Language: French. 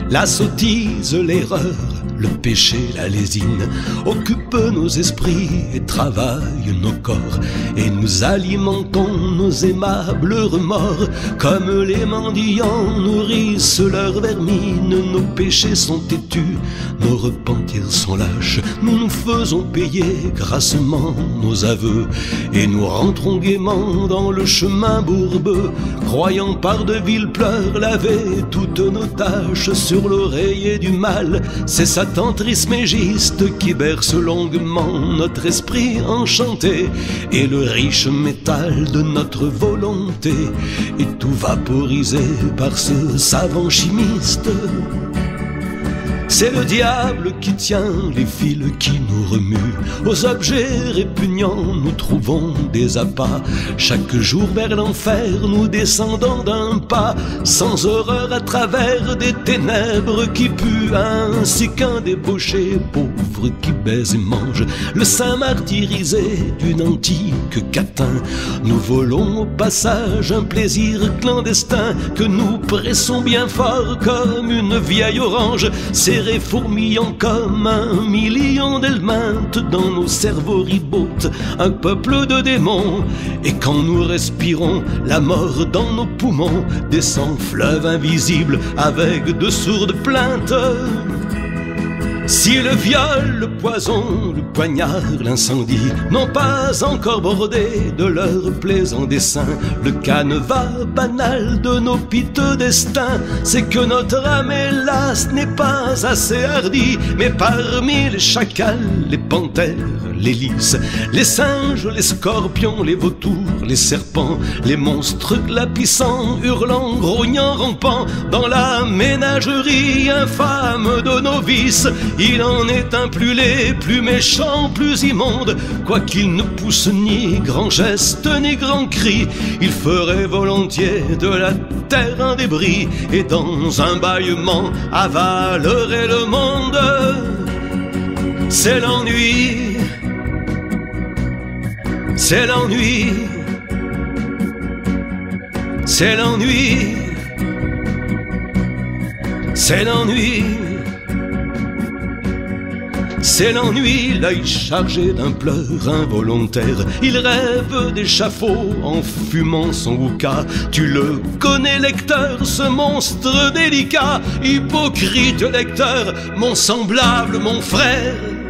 La sottise, l'erreur, le péché, la lésine occupent nos esprits et travaillent nos corps. Et nous alimentons nos aimables remords. Comme les mendiants nourrissent leur vermine, nos péchés sont têtus, nos repentirs sont lâches. Nous nous faisons payer grassement nos aveux et nous rentrons gaiement dans le chemin bourbeux, croyant par de vils pleurs laver toutes nos tâches. Sur l'oreiller du mal, c'est Satan trismégiste qui berce longuement notre esprit enchanté et le riche métal de notre volonté, et tout vaporisé par ce savant chimiste. C'est le diable qui tient les fils qui nous remuent. Aux objets répugnants nous trouvons des appâts. Chaque jour vers l'enfer nous descendons d'un pas, sans horreur à travers des ténèbres qui puent, ainsi qu'un débauché pauvre qui baise et mange le sein martyrisé d'une antique catin. Nous volons au passage un plaisir clandestin que nous pressons bien fort comme une vieille orange, fourmillant comme 1 million d'helminthes dans nos cerveaux ribotent un peuple de démons. Et quand nous respirons la mort dans nos poumons, descend fleuve invisible avec de sourdes plaintes. Si le viol, le poison, le poignard, l'incendie n'ont pas encore bordé de leurs plaisants dessins le canevas banal de nos piteux destins, c'est que notre âme, hélas, n'est pas assez hardie. Mais parmi les chacals, les panthères, les lys, les singes, les scorpions, les vautours, les serpents, les monstres glapissants, hurlant, grognant, rampant, dans la ménagerie infâme de nos vices, il en est un plus laid, plus méchant, plus immonde. Quoiqu'il ne pousse ni grand geste ni grand cri, il ferait volontiers de la terre un débris, et dans un bâillement avalerait le monde. C'est l'ennui, c'est l'ennui, c'est l'ennui, c'est l'ennui. C'est l'ennui, l'œil chargé d'un pleur involontaire. Il rêve d'échafaud en fumant son hookah. Tu le connais, lecteur, ce monstre délicat. Hypocrite lecteur, mon semblable, mon frère.